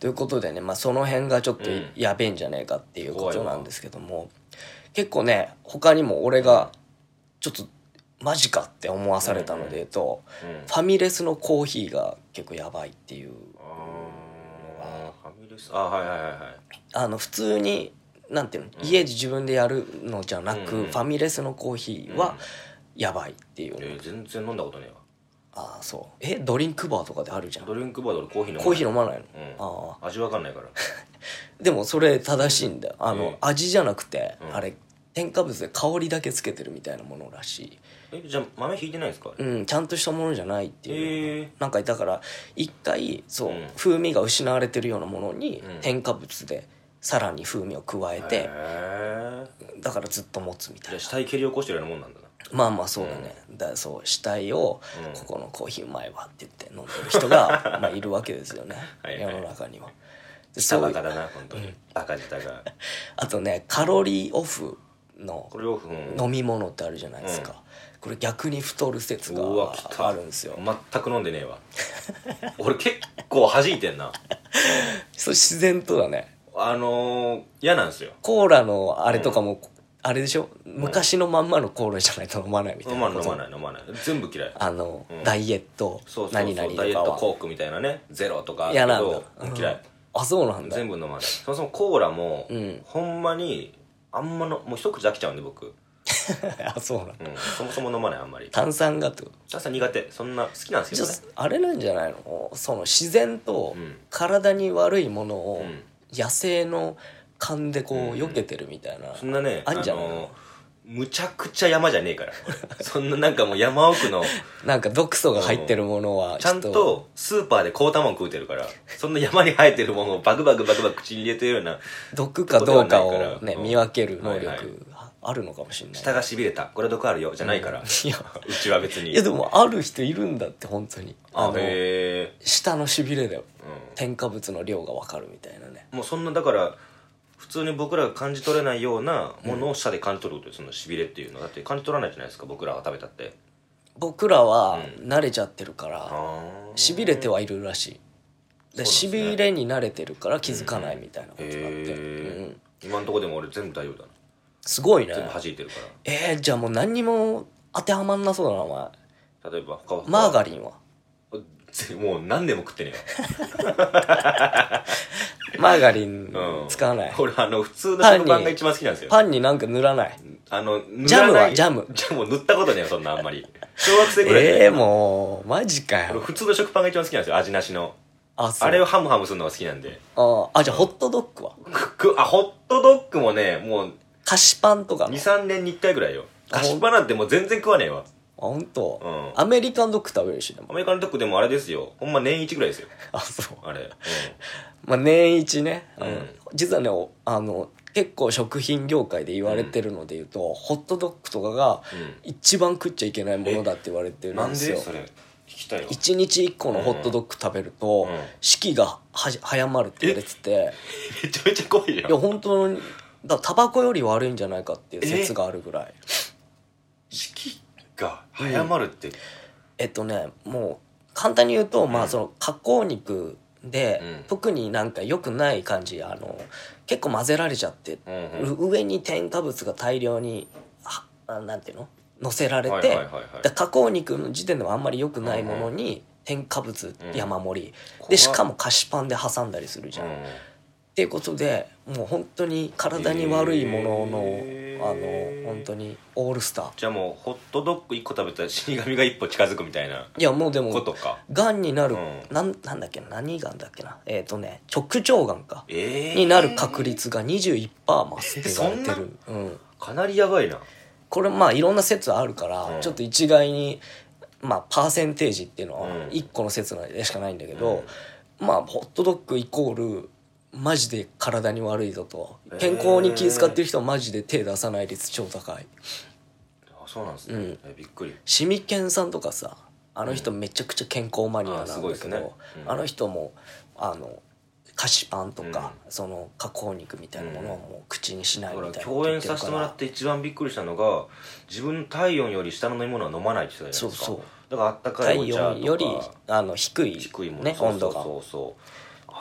ということでね、まあ、その辺がちょっとやべえんじゃねえかっていうことなんですけども、結構ね他にも俺がちょっとマジかって思わされたので言うと、うんうんうん、ファミレスのコーヒーが結構やばいっていうのが、 ファミレス、あ、はいはいはいはい、 あの普通になんていうの、うん、家で自分でやるのじゃなく、うんうん、ファミレスのコーヒーはやばいっていう、うん、 えー、全然飲んだことねえわ。 ああそうえドリンクバーとかであるじゃん。 ドリンクバーで俺コーヒー飲まない。 コーヒー飲まないの、 うん、ああ味わかんないからでもそれ正しいんだよ。あの、えー、味じゃなくて、うん、あれ添加物で香りだけつけてるみたいなものらしい。 えじゃあ豆ひいてないですか。 うんちゃんとしたものじゃないっていう、 えー、 なんかだから一回そう、うん、風味が失われてるようなものに、うん、添加物でさらに風味を加えて、だからずっと持つみたいな。 死体蹴り起こしてるようなもんなんだな。 まあまあそうだね、うん、だからそう死体を、うん、ここのコーヒーうまいわって言って飲んでる人がまあいるわけですよねはい、はい、世の中には。 下バカだな本当に、うん、バカ自体があとねカロリーオフの飲み物ってあるじゃないですか、うん、これ逆に太る説があるんですよ。 全く飲んでねえわ俺結構弾いてんなそう自然とだね。 あのー、嫌なんですよ。 コーラのあれとかも、うん、あれでしょ、昔のまんまのコーラじゃないと飲まないみたいなこと。 飲まない飲まない全部嫌い。 あの、うん、ダイエット何々とかはダイエットコークみたいなねゼロとかあるけど嫌なんだ、うん、嫌い。 あそうなんだ。 全部飲まない。そもそもコーラも、うん、ほんまにあんまのもう一口飽きちゃうんで僕あそうなんだ、 うん、そもそも飲まないあんまり。 炭酸がと炭酸苦手。そんな好きなんですけどね。 あれなんじゃないの、その自然と体に悪いものを野生の勘でこう避けてるみたいな、 うん、そんなねあんじゃないの、あのむちゃくちゃ山じゃねえからそんななんかもう山奥のなんか毒素が入ってるものはちゃんとスーパーで凍ったもん食うてるから、そんな山に生えてるものをバクバクバクバク口に入れてるような毒かどうかをね、うん、見分ける能力、はいはい、あるのかもしれない。 舌がしびれたこれ毒あるよじゃないから、うん、いやうちは別に。 いやでもある人いるんだって本当に。 あのへ舌のしびれだよ、うん、添加物の量が分かるみたいなね。 もうそんなだから普通に僕らが感じ取れないようなものを舌で感じ取ることです、うん、そのしびれっていうのだって感じ取らないじゃないですか僕らが食べたって。 僕らは慣れちゃってるから、うん、しびれてはいるらしい。でしびれに慣れてるから気づかないみたいなことがあって、うんうん、今のところでも俺全部大丈夫だな。 すごいね。 全部弾いてるから。 えー、じゃあもう何にも当てはまんなそうだなお前。 例えば他はマーガリンはもう何年も食ってねえよマーガリン使わない、 うん、俺あの普通の食パンが一番好きなんですよ。 パンになんか塗らない。 あの塗らない。 ジャムはジャムジャムを塗ったことねえよそんなあんまり小学生ぐらいで、 ええー、もうマジかよ。 俺普通の食パンが一番好きなんですよ味なしの。あ, あれをハムハムするのが好きなんで。 ああじゃあホットドッグはあホットドッグもねもう菓子パンとかにさんねんにいっかいぐらいよ。菓子パンなんてもう全然食わねえわ。 あ本当、うん、アメリカンドッグ食べるし。でもアメリカンドッグでもあれですよほんま年一ぐらいですよ。 あそうあれ、うん、 まあ年一ね、うん、実はねあの結構食品業界で言われてるので言うと、うん、ホットドッグとかが一番食っちゃいけないものだって言われてるんですよ。 なんでそれ聞きたいわ。 いちにちいっこのホットドッグ食べると、うん、四季がは早まるって言われててめちゃめちゃ怖いじゃん。 いや本当にだタバコより悪いんじゃないかっていう説があるぐらい。 四季が早まるって、うん、 えっとねもう簡単に言うと、うん、まあその加工肉で、うん、特になんか良くない感じあの結構混ぜられちゃって、うんうん、上に添加物が大量にあなんていうの乗せられて、はいはいはいはい、加工肉の時点ではあんまり良くないものに添加物山盛り、うん、でしかも菓子パンで挟んだりするじゃん、うん、っていうことでもう本当に体に悪いものの、えー、あの本当にオールスター。 じゃあもうホットドッグいっこ食べたら死神が一歩近づくみたいな。 いやもうでもことかがんになる、うん、なんなんだっけ何がんだっけなえっ、ー、とね直腸がんか、えー、になる確率が にじゅういちパーセント 増すって言われてる、 えー、うん、かなりやばいな。 これまあいろんな説あるから、うん、ちょっと一概にまあパーセンテージっていうのはいっこの説でしかないんだけど、うん、まあホットドッグイコールマジで体に悪いぞと、健康に気遣ってる人はマジで手出さない率超高い。 あそうなんですね、うん、えびっくり。 シミケンさんとかさあの人めちゃくちゃ健康マニアなんだけど、うん あ, ねうん、あの人もあの菓子パンとか、うん、その加工肉みたいなものはもう口にしないみたいな、うん、 共演させてもらって一番びっくりしたのが自分の体温より下の飲み物は飲まないって言ってたじゃないですか。そうそうだからあったかいお茶とか体温よりあの低い、 低いもの、 ね、温度がそうそうそうあ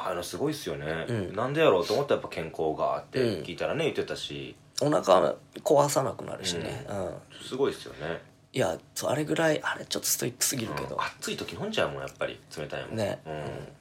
あのすごいっすよね、うん、なんでやろうと思ったらやっぱ健康がって聞いたらね、うん、言ってたし、 お腹壊さなくなるしね、うんうん、すごいっすよね。 いやあれぐらいあれちょっとストイックすぎるけど、うん、 暑い時飲んじゃうもんやっぱり冷たいもんね、うん、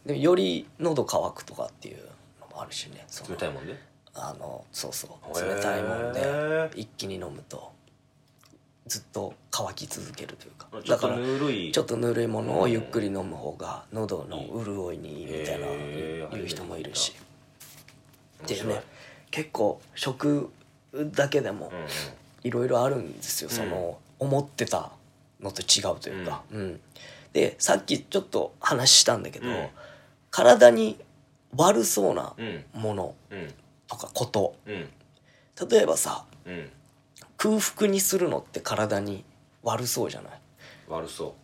でもより喉乾くとかっていうのもあるしね、 冷たいもんであのそうそう冷たいもんで一気に飲むとずっと乾き続けるというか、だからちょっとぬるいものをゆっくり飲む方が喉の潤いにいいみたいな言う人もいるし、っていうね、結構食だけでもいろいろあるんですよ、その思ってたのと違うというか、うんうん、でさっきちょっと話したんだけど、うん、体に悪そうなものとかこと、うん、例えばさ、うん、空腹にするのって体に悪そうじゃない？ 悪そう。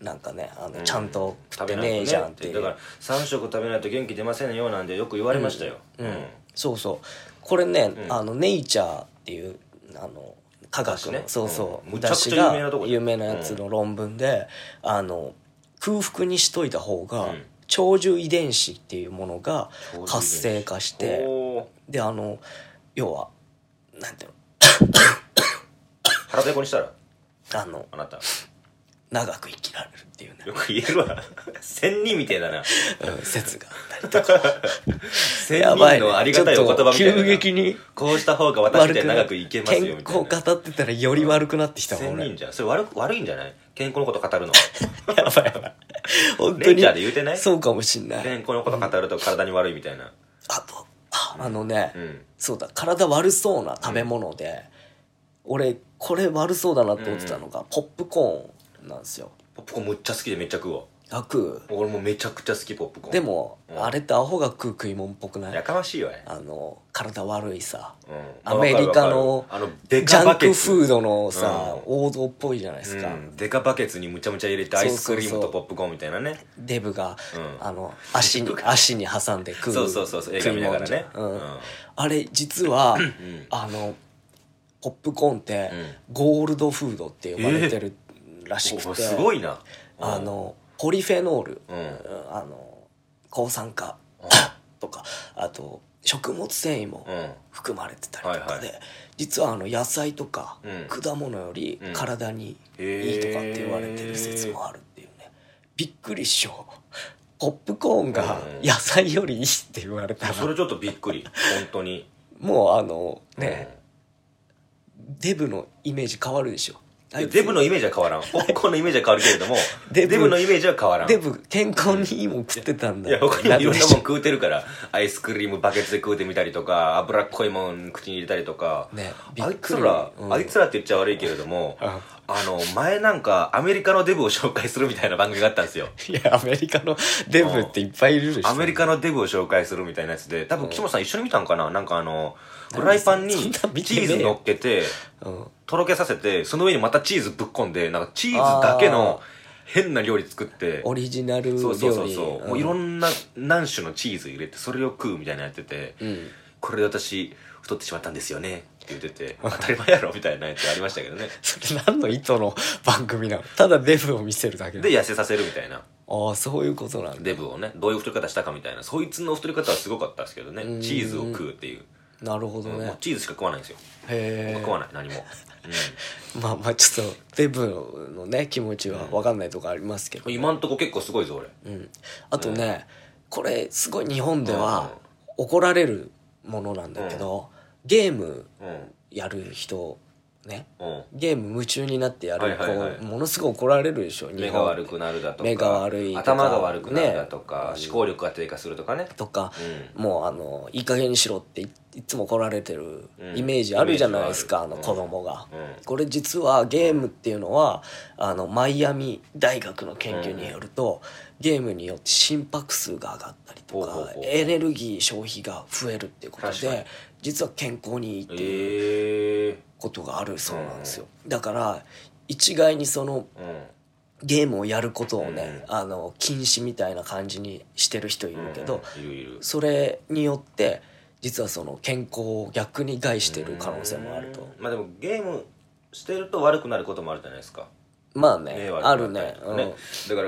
なんかね、あの、うん、ちゃんと食ってねえじゃんっていう、 だからさん食食べないと元気出ませんよなんでよく言われましたよ、 うんうん、そうそう、これね、うん、あのネイチャーっていうあの科学の、ね、そうそう、うん、雑誌が有名なやつの論文で、うん、あの空腹にしといた方が、うん、長寿遺伝子っていうものが活性化して、であの要はなんていうの腹ペコにしたらあのあなた長く生きられるっていうね、 よく言えるわ仙人みたいだな、 うん、説があったりとか仙人のありがたいお言葉みたいな、 急激にこうした方が私って長く生けますよみたいな、 健康語ってたらより悪くなってきたもんね。仙人じゃん、それ 悪, 悪いんじゃない？健康のこと語るのやばいやばい本当にレンジャーで言うてない？ そうかもしんない。 健康のこと語ると体に悪いみたいな、うん、 あと あ, あのね、うん、そうだ、体悪そうな食べ物で、うん、俺これ悪そうだなって思ってたのが、うん、ポップコーンなんですよ。 ポップコーンむっちゃ好きでめっちゃ食うわ。 あ、食う？ 俺もめちゃくちゃ好きポップコーン。 でも、うん、あれってアホが食う食い物っぽくない？ やかましいわね。 あの体悪いさ、 うん、 アメリカのあのデカバケツジャンクフードのさ、うん、王道っぽいじゃないですか、うん、 デカバケツにむちゃむちゃ入れてアイスクリームとポップコーンみたいなね。そうそうそう、 デブが、うん、あの足に足に挟んで食うそうそうそうそう、映画見ながらね、 うんうん、あれ実は、うん、あのポップコーンって、うん、ゴールドフードって呼ばれてるらしくて、えー、 すごいな、 うん、あのポリフェノール、うん、あの抗酸化とか、あと食物繊維も含まれてたりとかで、うん、はいはい、実はあの野菜とか果物より体にいいとかって言われてる説もあるっていうね、びっくりっしょ。ポップコーンが野菜よりいいって言われたら、 それちょっとびっくり、本当に。 もうあのね、うん、デブのイメージ変わるでしょ。 デブのイメージは変わらん。ポップコーンのイメージは変わるけれどもデブ, デブのイメージは変わらん。 デブ健康にいいもん食ってたんだ。 いや他にもいろんなもん食うてるから、アイスクリームバケツで食うてみたりとか、脂っこいもん口に入れたりとか、ね、あいつら、うん、あいつらって言っちゃ悪いけれども、あの前なんかアメリカのデブを紹介するみたいな番組があったんですよ。 いやアメリカのデブっていっぱいいるでしょ。 アメリカのデブを紹介するみたいなやつで、多分岸本さん一緒に見たんかな。なんかあのフライパンにチーズ乗っけて、うん、とろけさせて、その上にまたチーズぶっこんで、なんかチーズだけの変な料理作って、 オリジナル料理、 そうそうそうそう、うん、もういろんな何種のチーズ入れてそれを食うみたいなのやってて、うん、これで私太ってしまったんですよねって言ってて当たり前やろみたいなやつありましたけどね。 それ何の意図の番組なの？ただデブを見せるだけで痩せさせるみたいな。 ああ、そういうことなんだ。 デブをね、どういう太り方したかみたいな、そいつの太り方はすごかったですけどね。チーズを食うっていう。 なるほどね、 もうチーズしか食わないんですよ。へえ。食わない何も、 うん、まあまあちょっとデブのね気持ちは分かんないとこありますけど、 うん、今んとこ結構すごいぞ俺、 うん、あとね、うん、これすごい日本では怒られるものなんだけど、うん、ゲームやる人ね、うん、ゲーム夢中になってやる子、はいはいはい、ものすごい怒られるでしょ。 目が悪くなるだとか、 目が悪いとか、 頭が悪くなるだとか、ね、思考力が低下するとかねとか、うん、もうあのいい加減にしろって い, いつも怒られてるイメージあるじゃないですか、うん、あの子供が、うん、これ実はゲームっていうのはあのマイアミ大学の研究によると、うん、ゲームによって心拍数が上がったりとか、ほうほうほう、エネルギー消費が増えるっていうことで実は健康にいいっていうことがあるそうなんですよ、うん、だから一概にその、うん、ゲームをやることをね、うん、あの禁止みたいな感じにしてる人いるけど、 うん、いるいる。 それによって実はその健康を逆に害してる可能性もあると。 まあでもゲームしてると悪くなることもあるじゃないですか。 まあね、あるね、うん、 だから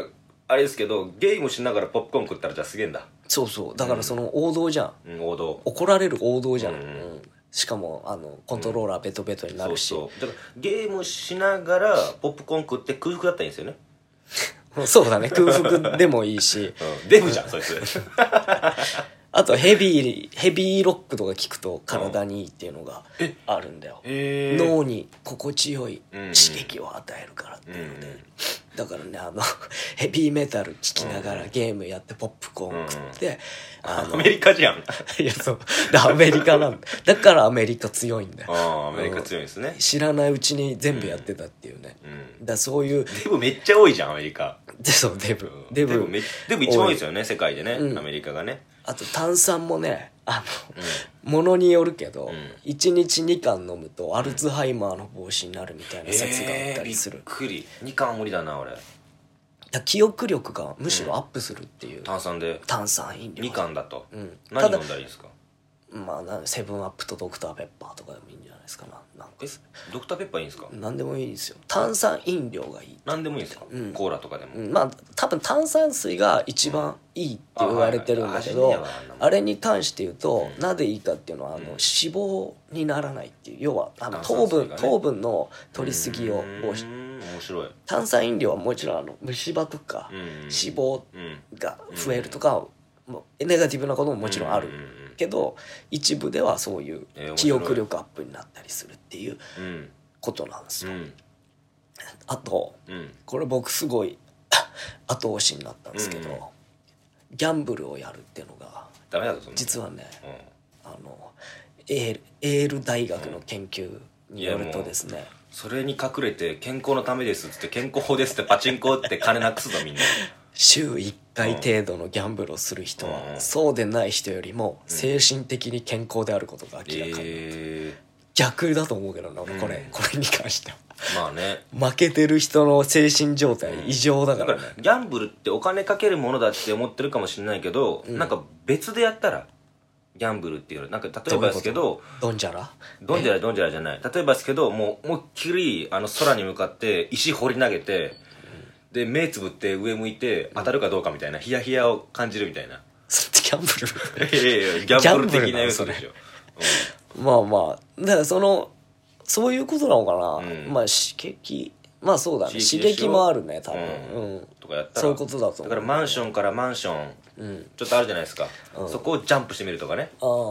あれですけどゲームしながらポップコーン食ったらじゃあすげえんだ。 そうそう、だからその王道じゃん、 うん、王道、 怒られる王道じゃん、うんうんうん、 しかもあのコントローラーベトベトになるし、 そうそう、だからゲームしながらポップコーン食って空腹だったらいいんですよね。 そうだね、空腹でもいいし、 うん、デブじゃんそいつ。 あとヘビーヘビーロックとか聞くと体にいいっていうのがあるんだよ、 え脳に心地よい刺激を与えるからっていうので、うんうん、だからね、あのヘビーメタル聴きながらゲームやってポップコーン食って、 うんうん、あのアメリカじゃん。 いやそうだ、アメリカなんだ、だからアメリカ強いんだよ。 ああ、アメリカ強いんですね。 知らないうちに全部やってたっていうね、うん、だそういうデブめっちゃ多いじゃんアメリカで。そうデブ、 うん、デブデブめデブ一番多いですよね世界でね、うん、アメリカがね。 あと炭酸もね、あの、ものによるけど、うん、いちにちにかん飲むとアルツハイマーの防止になるみたいな説があったりする、 えー、びっくり。にかん無理だな俺。 だ記憶力がむしろアップするっていう、うん、 炭酸で炭酸飲料にかんだと、 うん、 何飲んだらいいですか？ まあセブンアップとドクターペッパーとかでもいいんじゃないですかな。なんかえドクターペッパーいいんですか？ 何でもいいですよ、炭酸飲料がいい。 何でもいいんですか、うん、コーラとかでも、 うん、まあ多分炭酸水が一番いいって言われてるんだけど、うん、あ, あれに関して言うと、うん、なぜいいかっていうのはあの、うん、脂肪にならないっていう、要はあの糖分、ね、糖分の取りすぎを防止。 面白い。 炭酸飲料はもちろんあの虫歯とか脂肪が増えるとか、もうネガティブなことももちろんあるけど、一部ではそういう記憶力アップになったりするっていうことなんですよ、うん、あと、うん、これ僕すごい後押しになったんですけど、うん、ギャンブルをやるっていうのがダメだぞ実はね、うん、あのエール、エール大学の研究によるとですね、 それに隠れて健康のためですっつって健康法ですってパチンコって金なくすぞみんな。 週いっかい程度のギャンブルをする人は、うん、そうでない人よりも精神的に健康であることが明らかになって、えー、逆だと思うけどな、うん、これこれに関してはまあね、 負けてる人の精神状態異常だからね、 だからギャンブルってお金かけるものだって思ってるかもしれないけど、うん、なんか別でやったらギャンブルっていうのなんか例えばですけどドンジャラドンジャラドンジャラじゃない、例えばですけどもう思いっきりあの空に向かって石掘り投げて、で目つぶって上向いて当たるかどうかみたいなヒヤヒヤを感じるみたいな。 それってギャンブル？ いやいやギャンブル的な要素でしょ、 うん、まあまあだからそのそういうことなのかな、うん、まあ刺激まあそうだね、刺激もあるね多分、うんうん、 とかやったらそういうことだと思う。 だからマンションからマンション、うん、ちょっとあるじゃないですか、うん、そこをジャンプしてみるとかね。ああ、うん、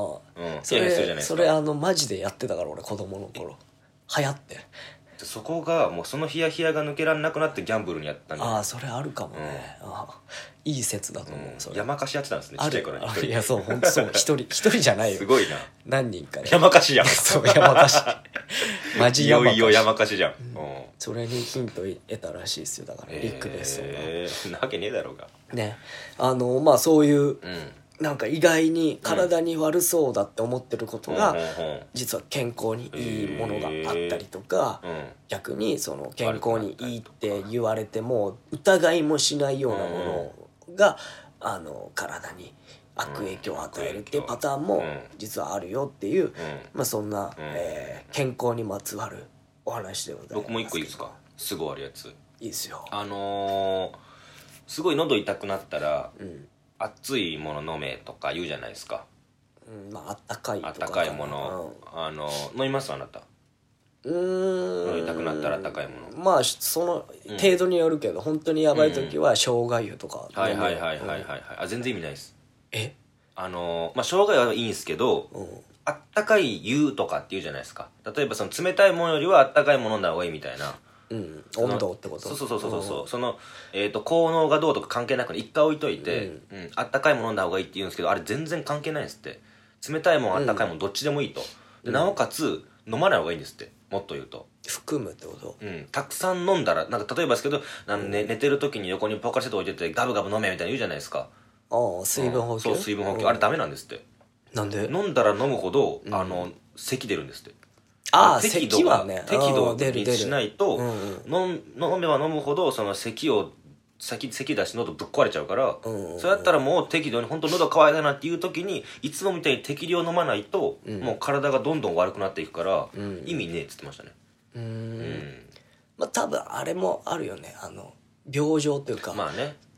それそれあのマジでやってたから俺子供の頃流行って、 そこがもうそのヒヤヒヤが抜けられなくなってギャンブルにやったんだ。 ああそれあるかもね、うん、あいい説だと思う、うん、それ山貸しやってたんですねちっちゃい頃に。 いやそう本当そう一人一人じゃないよ、 すごいな、 何人かで山貸しじゃん。 そう山貸しマジ山貸し、 いよいよ山貸しじゃん、うん、 それにヒント得たらしいですよ。だからリックベッソンが、 えー、なわけねえだろうがね。あのまあそういう、うんなんか意外に体に悪そうだって思ってることが、うん、実は健康にいいものがあったりとか、えーうん、逆にその健康にいいって言われても疑いもしないようなものが、うん、あの体に悪影響を与えるっていうパターンも実はあるよっていう、うん、まあそんな、うんえー、健康にまつわるお話でございます。 僕も一個いいですか？すぐあるやついいですよ。 あのー、すごい喉痛くなったら、うん熱いもの飲めとか言うじゃないですか、 うん、まああったかいとかあったかいもの、うん、あの飲みますあなた？ うーん喉痛くなったらあったかいもの、 まあその程度によるけど、うん、本当にやばい時は生姜湯とか、 うん、はいはいはいはいはい、はい、あ全然意味ないです。 えあのまあ生姜湯はいいんですけど、うん、あったかい湯とかって言うじゃないですか。例えばその冷たいものよりはあったかいもの飲んだ方がいいみたいな、 うん、温度ってこと？ そうそうそうそうそう、その、えーと、効能がどうとか関係なく一回置いといて、うんうん、あったかいもの飲んだ方がいいって言うんですけど、あれ全然関係ないんですって。冷たいもんあったかいもんどっちでもいいと、でなおかつ飲まない方がいいんですって。もっと言うと含むってこと？ うんたくさん飲んだらなんか例えばですけどなん、ね、寝てる時に横にポカリセット置いててガブガブ飲めみたいな言うじゃないですか。 ああ水分補給、 うん、そう水分補給、あれダメなんですって。 なんで？ 飲んだら飲むほど、うん、あの咳出るんですって。 ああ咳はね適度にしないと、うんうん、飲めば飲むほどその咳を咳咳出して喉ぶっ壊れちゃうから、うんうん、そうやったらもう適度に本当喉乾いたなっていう時にいつもみたいに適量飲まないと、うん、もう体がどんどん悪くなっていくから、うん、意味ねえっつってましたね。うん、うん、 まあ多分あれもあるよね、あの病状というか、 まあね、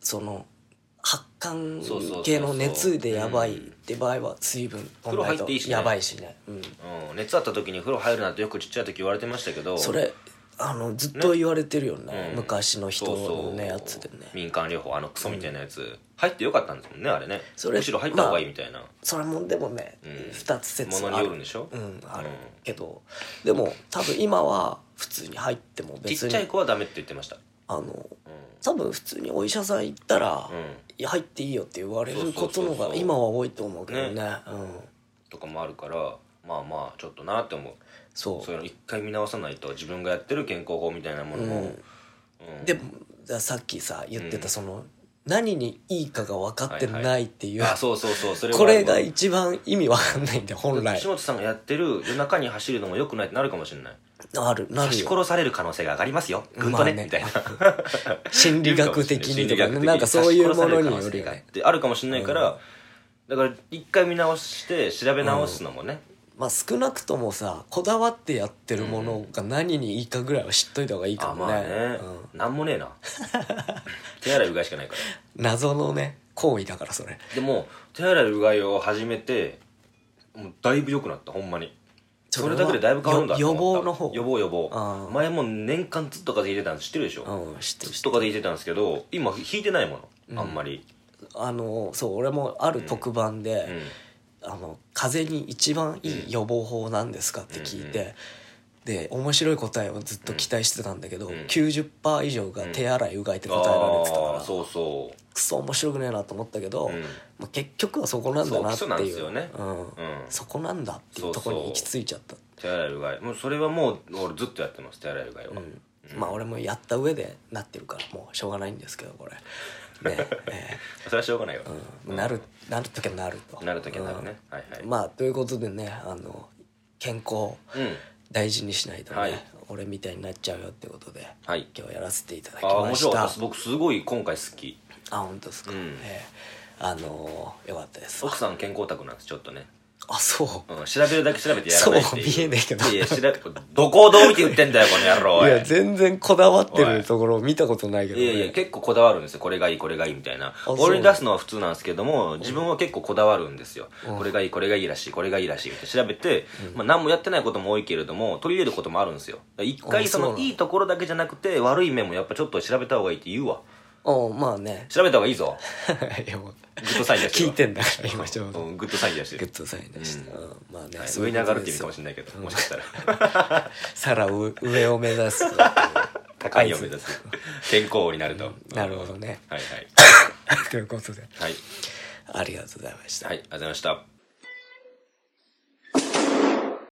その発汗系の熱でやばいって場合は水分風呂入っていいしね、 やばいしね、うんうん、 熱あった時に風呂入るなんてよくちっちゃい時言われてましたけど、 それあのずっと言われてるよね、ね、うん、昔の人の、ね、そうそうやつでね、 民間療法あのクソみたいなやつ、うん、入ってよかったんですもんねあれね。それむしろ入った方がいいみたいな、まあ、 それもでもね、うん、ふたつ説ある、 ものによるんでしょ、 うん、ある、うん、けどでも多分今は普通に入っても別にちっちゃい子はダメって言ってました。 あの、うん、多分普通にお医者さん行ったら、うん、いや入っていいよって言われることのが今は多いと思うけどね、ね、うん、 とかもあるからまあまあちょっとなって思う。そうそういうの一回見直さないと自分がやってる健康法みたいなものも、うんうん、でもさっきさ言ってたその、うん、何にいいかが分かってないっていう、はいはい、 あそうそうそうそれはこれが一番意味分かんないんで本来岸本さんがやってる夜中に走るのも良くないってなるかもしれない。 あるなるよ。 刺し殺される可能性が上がりますよぐんとね、まあ、ねみたいな心理学的にとかねなんかそういうものによりがってあるかもしれないから、うん、だから一回見直して調べ直すのもね、 うん、まあ少なくともさこだわってやってるものが何にいいかぐらいは知っといた方がいいかもね。 あまあね、うん、なんもねえな手洗いうがいしかないから謎のね行為だからそれ。 でも手洗いうがいを始めてもうだいぶ良くなったほんまに。それだけでだいぶ変わるんだって思った。 予防の方予防予防前も年間ずっと風邪ひいてたんです知ってるでしょ。 うん知ってる。 ずっと風邪ひいてたんですけど今ひいてないもの、あんまり、 うん、あのそう俺もある特番で、うんうん、あの風邪に一番いい予防法なんですかって聞いて、うんうん、で面白い答えをずっと期待してたんだけど、うん、きゅうじゅっパーセント 以上が手洗いうがいって答えられてたから、うん、 そうそうクソ面白くねえなと思ったけど、うんまあ、結局はそこなんだなっていう、そうなんですよね、うんうん、そこなんだっていうところに行き着いちゃった。 手洗いうがいもうそれはもう俺ずっとやってます手洗いうがいは、うんうん、まあ俺もやった上でなってるからもうしょうがないんですけどこれね、 えー、それはしょうがないよ、 うん、なるなるときはなるとなるときはなるね、うん、はいはい。 まあということでねあの健康大事にしないとね、はい、俺みたいになっちゃうよってことで、はい、今日やらせていただきました。あ面白かった。僕すごい今回好き。 あ本当ですか、うんえー、あのー、よかったです。 奥さん健康オタクなんですちょっとね。 あそう、 うん、調べるだけ調べてやらないっていう。 そう見えねえけどいや調べどこをどう見て言ってんだよこの野郎。 いや全然こだわってるところを見たことないけど、ね、 いやいや結構こだわるんですよ。これがいいこれがいいみたいな俺に出すのは普通なんですけども自分は結構こだわるんですよ、うん、これがいいこれがいいらしいこれがいいらしいって調べて、うんまあ、何もやってないことも多いけれども取り入れることもあるんですよ。一回そのいいところだけじゃなくて悪い面もやっぱちょっと調べた方がいいって言うわ。 おまあね調べた方がいいぞいやもうグッドサイン出して聞いてんだから今ちょうど、 うん、グッドサイン出してるグッドサイン出して、うんうん、まあね、 はい、上に上がるって意味かもしれないけど、うん、もしかしたらさら上を目指す高いを目指す健康王になると、うん、 なるほどねはいはいということで、 はい、 ありがとうございました。 はいありがとうございました。